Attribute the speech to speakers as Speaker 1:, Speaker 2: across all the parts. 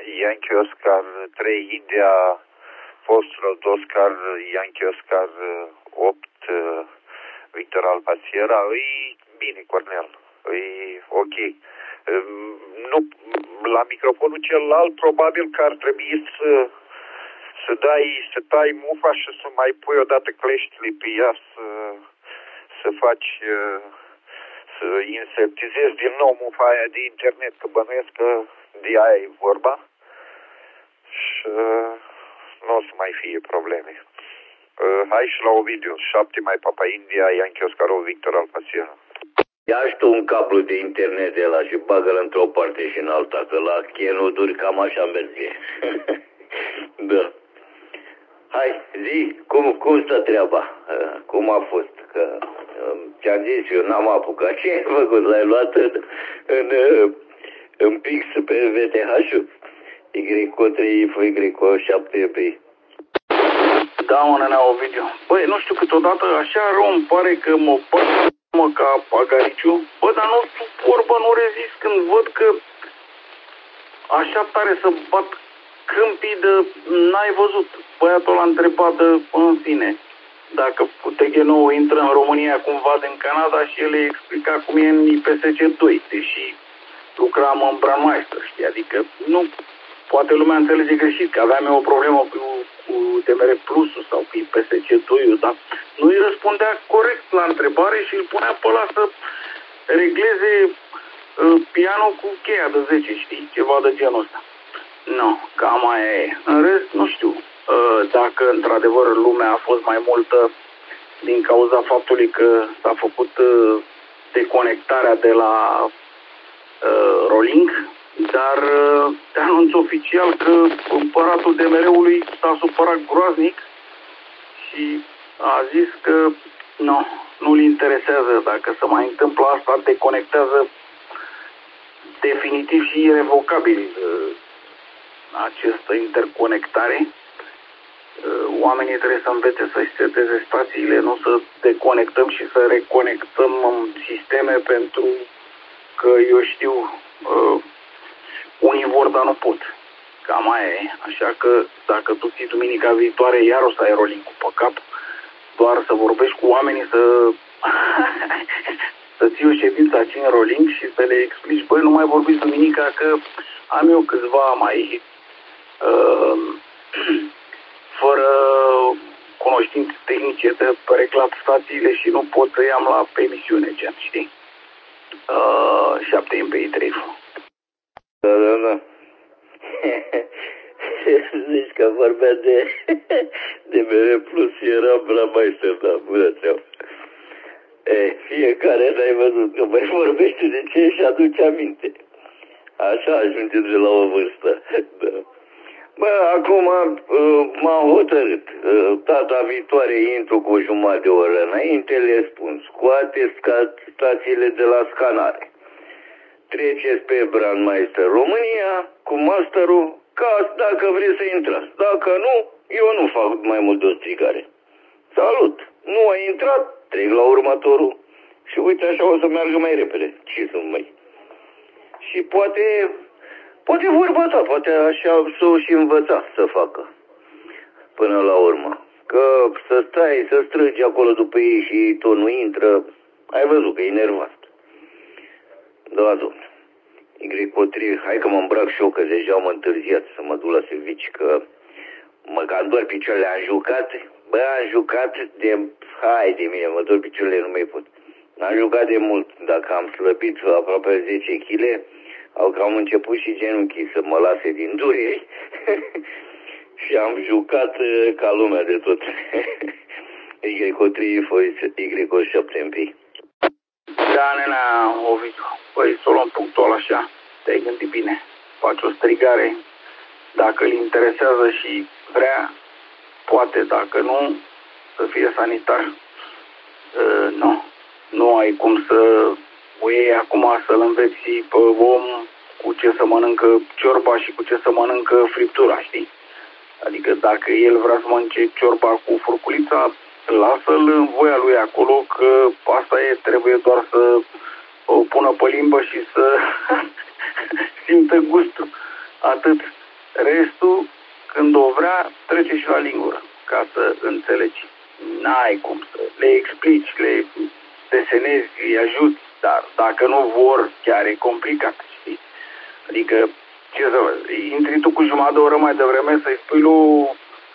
Speaker 1: Yankee Oscar 3 India, Foxtrot Oscar, Yankee Oscar 8 Victor Alfa Sierra, e bine, Cornel, e ok. Nu, la microfonul celălalt probabil că ar trebui să tai mufa și să mai pui odată cleștile pe ea, să faci, să insertizezi din nou mufa aia de internet, că bănuiesc că de aia e vorba și nu o să mai fie probleme. Hai și la Ovidiu, 7 mai Papa India, Yankee Oscar Victor Alfa Sierra.
Speaker 2: Ia și tu un cablu de internet de ăla și bagă-l într-o parte și în alta, că la chenuduri cam așa merge. Da. Hai, zi, cum stă treaba? Cum a fost? Că ți-am zis, eu n-am apucat. Ce ai făcut? L-ai luat în pix pe VTH-ul? Y3, Y7P.
Speaker 3: Da, mă, nenea Ovidiu. Băi, nu știu, câteodată așa rău îmi pare că mă bag ca pagariciu. Bă, dar nu suport, bă, nu rezist când văd că așa tare să bat câmpii de n-ai văzut. Băiatul l-a întrebat de în sine dacă TG9 intră în România cumva din Canada și el îi explica cum e în IPSC-2, deși lucram în Brandmeister, știi? Adică nu, poate lumea înțelege greșit că aveam eu o problemă cu DMR Plus-ul sau cu IPSC-2-ul, dar nu îi răspundea corect la întrebare și îl punea pe ăla să regleze pianul cu cheia de 10, știi? Ceva de genul ăsta. Nu, cam aia e. În rest, nu știu dacă într-adevăr lumea a fost mai multă din cauza faptului că s-a făcut deconectarea de la Rolling, dar te anunț oficial că împăratul DMR-ului s-a supărat groaznic și a zis că nu-l interesează dacă se mai întâmplă asta, deconectează definitiv și irrevocabil această interconectare. Oamenii trebuie să învețe să-și seteze stațiile, nu să deconectăm și să reconectăm sisteme pentru că, eu știu, unii vor, dar nu pot. Cam aia e. Așa că dacă tu ții duminica viitoare, iar o să ai rolling pe cap, doar să vorbești cu oamenii, să ții o ședință aici în rolling și să le explici, băi, nu mai vorbiți duminica că am eu câțiva mai fără cunoștințe tehnice de reclat stațiile și nu pot să i-am la pe emisiune, gen, știi? 7 MP3.
Speaker 2: Da. Zici că vorbea de MR Plus și era Brandmeister, da, bună treabă. Fiecare n-ai văzut că mai vorbește de ce și aduce aminte. Așa ajunge de la o vârstă. Da. Bă, acum m-am hotărât. Data viitoare intru cu o jumătate de oră înainte, le spun, scoateți stațiile de la scanare. Treceți pe Brandmeister România cu masterul, ca dacă vreți să intrați. Dacă nu, eu nu fac mai mult de o strigare. Salut! Nu ai intrat? Trec la următorul. Și uite, așa o să meargă mai repede. Ce sunt mai? Și poate vorba ta, poate așa s-o și învăța să facă. Până la urmă. Că să stai, să strângi acolo după ei și tot nu intră, ai văzut că e nervat. Da, domnule. Y3, hai că mă îmbrac și eu, că deja am întârziat să mă duc la servici, că mă cam doar picioarele. Am jucat, am jucat de... Hai de mine, mă dor picioarele, nu mai pot. Am jucat de mult, dacă am slăbit aproape 10 kg, au cam început și genunchii să mă lase din dureri și am jucat ca lumea de tot. Y3, Y7MP.
Speaker 3: Da, nenea Ovidiu, păi să o luăm punctual așa, te-ai gândit bine, faci o strigare, dacă îl interesează și vrea, poate, dacă nu, să fie sanitar. Nu ai cum să o iei acum să-l înveți pe om cu ce să mănâncă ciorba și cu ce să mănâncă friptura, știi? Adică dacă el vrea să mănânce ciorba cu furculița, lasă-l în voia lui acolo, că asta e, trebuie doar să o pună pe limbă și să simtă gustul. Atât. Restul, când o vrea, trece și la lingură, ca să înțelegi. N-ai cum să le explici, le desenezi, îi ajuți, dar dacă nu vor, chiar e complicat, știi? Adică, ce să văd, intri tu cu jumătate de oră mai devreme să-i spui lui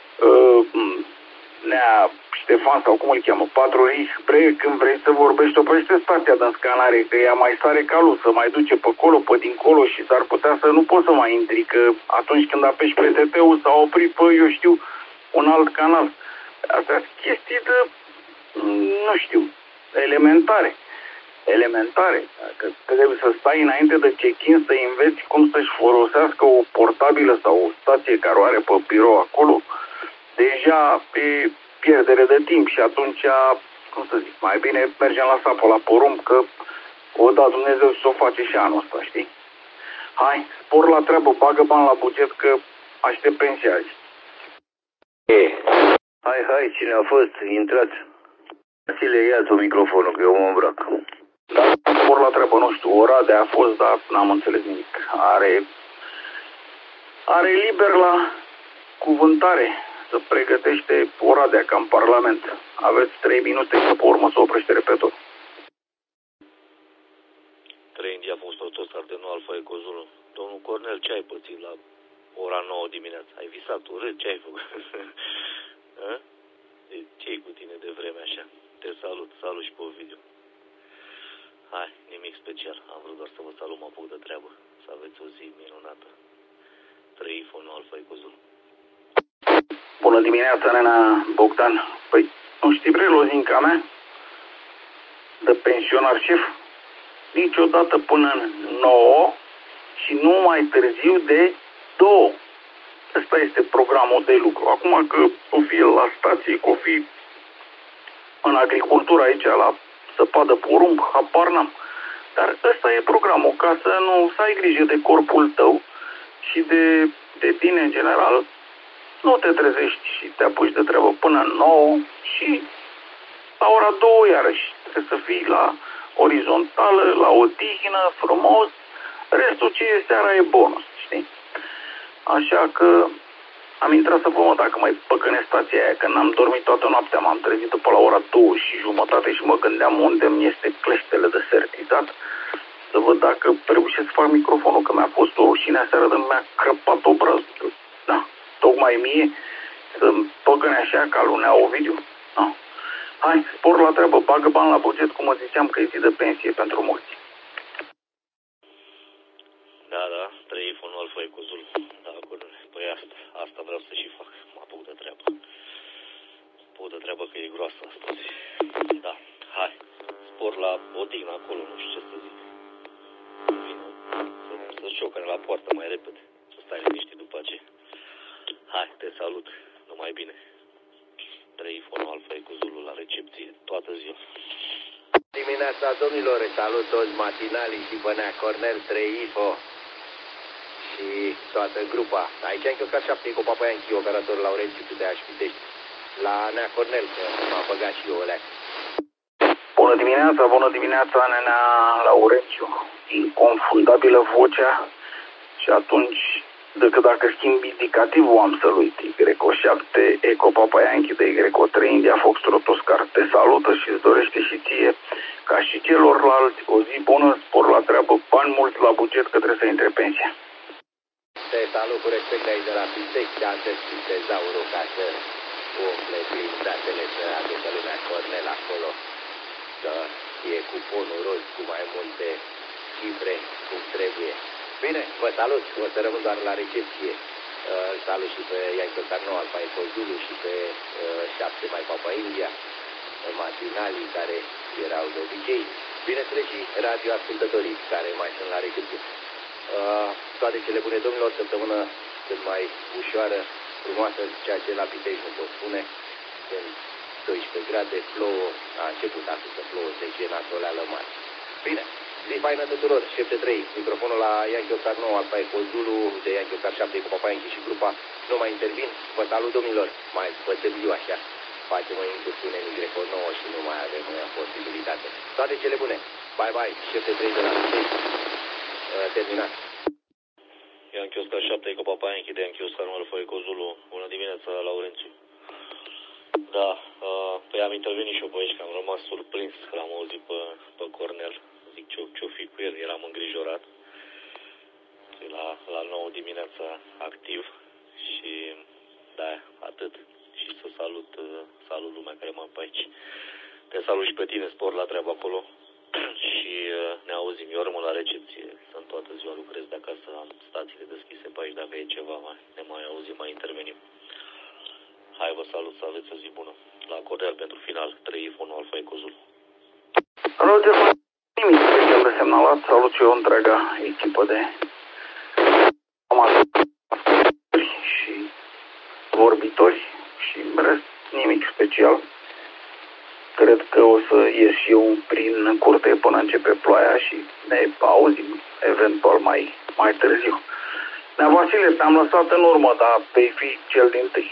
Speaker 3: Nea Ștefan sau cum îl cheamă, Patrulii, când vrei să vorbești, oprește stația de scanare, că ea mai sare calul, să mai duce pe acolo, pe dincolo și s-ar putea să nu poți să mai intri, că atunci când apeși pe TT-ul s-a oprit pe, eu știu, un alt canal. Astea sunt chestii de, nu știu, elementare. Că trebuie să stai înainte de check-in să înveți cum să-și folosească o portabilă sau o stație care o are pe birou acolo, deja e pierdere de timp și atunci, cum să zic, mai bine mergem la sapă, la porumb, că o da Dumnezeu și o face și anul ăsta, știi? Hai, spor la treabă, bagă bani la buget, că aștept pensia azi.
Speaker 2: Hai, cine a fost? Intrați. Vasile, ia-ți microfonul, că eu mă îmbrac.
Speaker 3: Da, spor la treabă, nu știu, Oradea a fost, dar n-am înțeles nimic. Are liber la cuvântare. Să pregătește Oradea ca în Parlament. Aveți 3 minute și pe urmă să oprește repetul.
Speaker 4: 3 India a fost autostar de nou Alfa Eco Zulu. Domnul Cornel, ce ai pățit la ora 9 dimineața? Ai visat urât? Ce ai făcut? Ce-i cu tine de vreme așa? Te salut și pe video. Hai, nimic special. Am vrut doar să vă salut, mă apuc de treabă. Să aveți o zi minunată. 3 Info, nu Alfa Eco Zulu.
Speaker 3: Bună dimineața, nena Bogdan. Păi, nu știi prelozinca mea? De pensionar șef? Niciodată până în 9 și nu mai târziu de 2. Ăsta este programul de lucru. Acum că o fi la stație, că o fi în agricultură aici, la săpadă porumb, habar n-am. Dar ăsta e programul, ca să nu să ai grijă de corpul tău și de tine în general. Nu te trezești și te apuci de treabă până în 9 și la ora 2 iarăși. Trebuie să fii la orizontală, la odihnă, frumos. Restul ce e seara e bonus, știi? Așa că am intrat să văd dacă mai păcăne stația aia, că n-am dormit toată noaptea, m-am trezit după la ora 2:30 și mă gândeam unde mi este cleștele de sertizat, să văd dacă reușesc să fac microfonul, că mi-a fost o rușine aseară de mi-a crăpat obrazul. Da, tocmai mie să-mi păcăne așa ca lunea Ovidiu. Da. Hai, spor la treabă, bagă bani la buget, cum îți ziceam că e zi de pensie pentru mulți.
Speaker 4: Da, 3 Info, nu Alfa Eco Zulu. Da, păi asta vreau să și fac. Mă apuc de treabă. Că e groasă astăzi. Da, hai. Spor la odihnă acolo, nu știu ce să zic. Vino să ciocăne la poartă mai repede. Să stai liniștit după aceea. Hai, te salut. Numai bine. 3 Info, nu Alfa Eco Zulu la recepție toată ziua.
Speaker 5: Dimineața, domnilor, salut toți matinalii și Bănea Cornel, 3 Info și toată grupa. Aici încă ca 7 cu Papaianchi, operator Laurențiu de Așpitești. La Nea Cornel, că m-a băgat și eu alea.
Speaker 3: Bună dimineața, nenea Laurențiu. Inconfundabilă vocea și atunci, decât dacă schimbi indicativul, am să-l uit. Y7, Eco Papaianchi de Y3, India Foxtrot Oscar te salută și îți dorește și ție, ca și celorlalți, o zi bună, spor la treabă, bani mulți la buget, că trebuie să intre pensia.
Speaker 5: Te salut cu respect aici de la Pitești, astăzi și tezaurul ca să umple prin datele să aducă lumea Cornel acolo. Să fie cuponul roz cu mai multe cifre cum trebuie. Bine, vă salut, o să rămân doar la recepție. Îl salut și pe Ianco Carno, Alfa Eco Zulu și pe 7 mai Papa India, matinalii care erau de obicei. Bineînțeles și radioascultătorii care mai sunt la recepție. Toate cele bune, domnilor, săptămână cât mai ușoară, frumoasă, ceea ce la Pitești nu pot spune. Sunt 12 grade, plouă, a început astăzi să plouă, deci e nasoleală mare. Bine, zi faină tuturor, șef de 3, microfonul la Ianchi Oscar 9, Alfa Eco Zulu, de Ianchi Oscar 7 cu Papaianchi și grupa, nu mai intervin, vă salut domnilor, mai vă târziu așa, facem o incursiune în Greco 9 și nu mai avem posibilitate. Toate cele bune, bye bye, șef de 3 de la Pitești, terminat.
Speaker 4: Yankee Oscar 7, Eco Papa Yankee de Yankee Oscar Alfa Eco Zulu. Bună dimineața, Laurențiu. Da, păi am intervenit și eu pe aici, că am rămas surprins că l-am auzit pe Cornel. Zic ce-o fi cu el, eram îngrijorat. La 9 dimineața activ și da, atât. Și să salut lumea care mă pe aici. Te salut și pe tine, Spor, la treaba acolo. Și ne auzim. Eu rămân la recepție. Sunt toată ziua, lucrez de acasă, am stațiile deschise pe aici. Dacă e ceva, ne mai auzim, mai intervenim. Hai, vă salut, să aveți o zi bună. La Cornel pentru final, 3 iPhone Alfa Ecozul.
Speaker 3: Roger, nimic special de semnalat. Salut și eu întreaga echipă de amatori și vorbitori și în rest nimic special. Cred că o să ies și eu prin curte până începe ploaia și ne auzim eventual mai târziu. Nea Vasile, te-am lăsat în urmă, dar vei fi cel dintâi.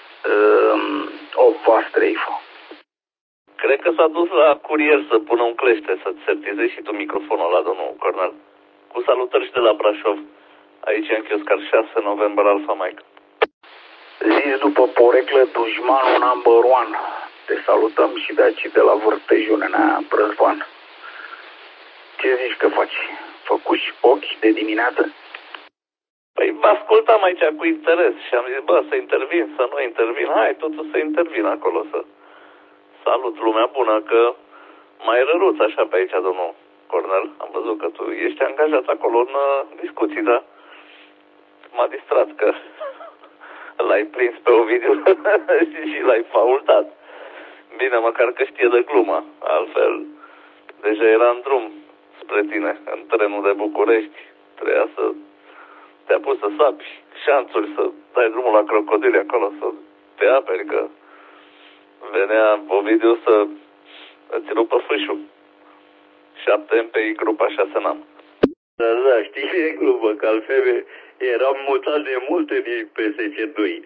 Speaker 3: 8 vas 3 info.
Speaker 2: Cred că s-a dus la curier să pună un clește, să-ți setizezi și tu microfonul la domnul Cornel. Cu salutări și de la Brașov. Aici Yankee Oscar 6, November Alpha Mike.
Speaker 3: Zis după poreclă, dușmanul number one. Te salutăm și de aici, de la Vârtejul, nenea Brăzvan. Ce zici că faci? Făcuși ochi de dimineață?
Speaker 2: Păi vă ascultam aici cu interes și am zis, bă, să intervin, să nu intervin. Hai, totul să intervin acolo, să salut lumea bună, că mai răruț așa pe aici, domnul Cornel. Am văzut că tu ești angajat acolo în discuții, da? M-a distrat că l-ai prins pe Ovidiu și l-ai faultat. Bine, măcar că știe de glumă. Altfel, deja era în drum spre tine, în trenul de București. Trebuia să te-a pus să sapi șanțuri, să dai drumul la crocodile acolo, să te aperi, că venea Ovidiu să îți rupă fâșul. 7 MPI, grupa 6 NAM.
Speaker 5: Da, știi ce e glumă, că altfel eram mutat de mult în PSC2.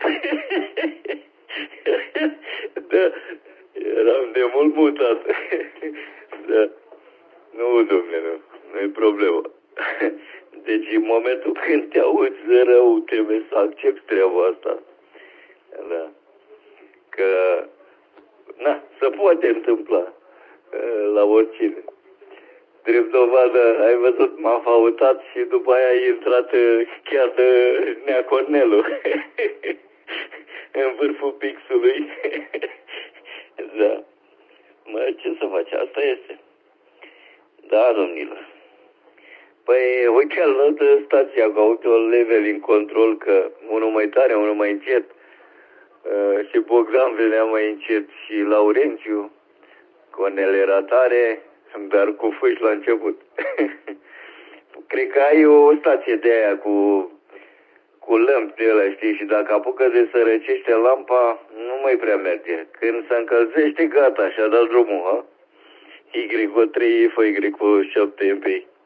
Speaker 5: Da, eram de mult mutat. Da. Nu, domnule, nu e problemă. Deci în momentul când te auzi de rău, trebuie să accepti treaba asta. Da. Că, na, se poate întâmpla la oricine. Drept dovadă, ai văzut, m-a fautat și după aia a intrat chiar de Nea Cornelu în vârful pixului. Da. Mă, ce să faci? Asta este. Da, domnilor. Păi, uite, altă stația cu auto level în control, că unul mai tare, unul mai încet. Și Bogdan venea mai încet și Laurențiu. Cornel era tare, dar cu fâși la început. Cred că ai o stație de aia cu lămpi de ăla, știi? Și dacă apucă de să răcește lampa, nu mai prea merge. Când se încălzește, gata, și-a dat drumul, ha? Y3, Y7 MP.